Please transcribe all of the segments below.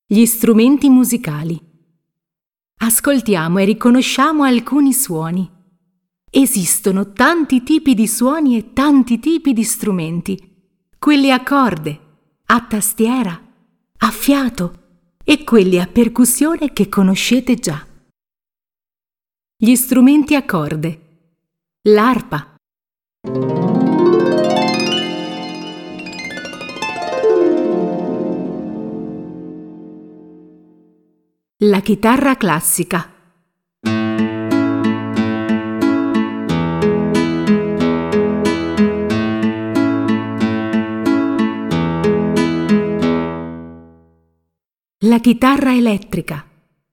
Gli strumenti musicali. Ascoltiamo e riconosciamo alcuni suoni. Esistono tanti tipi di suoni e tanti tipi di strumenti, quelli a corde, a tastiera, a fiato e quelli a percussione che conoscete già. Gli strumenti a corde. L'arpa. La chitarra classica. La chitarra elettrica.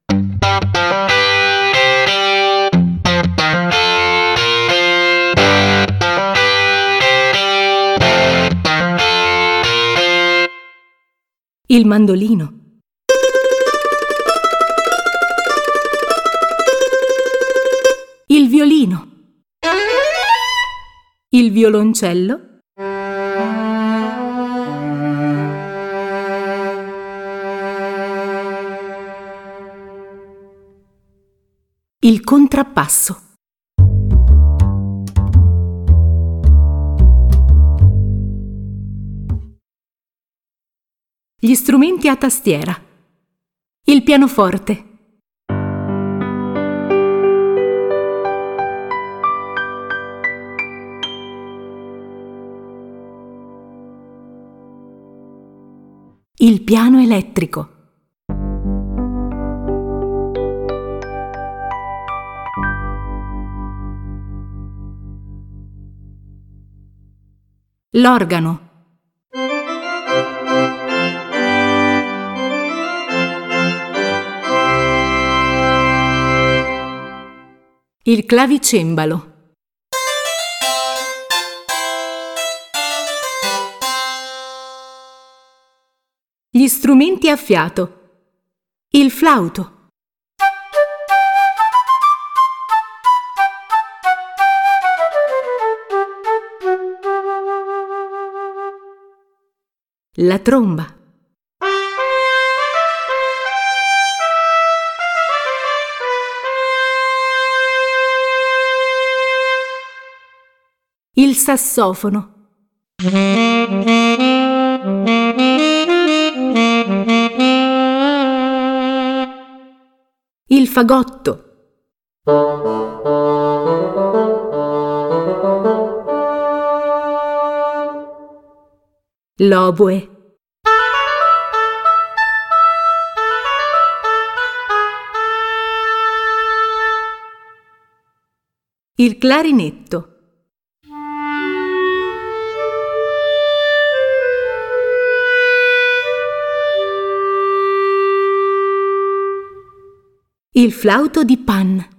Il mandolino. Il violino. Il violoncello. Il contrappasso. Gli strumenti a tastiera. Il pianoforte. Il piano elettrico. L'organo. Il clavicembalo. Gli strumenti a fiato. Il flauto. La tromba. Il sassofono. Il fagotto. L'oboe. Il clarinetto. Il flauto di Pan.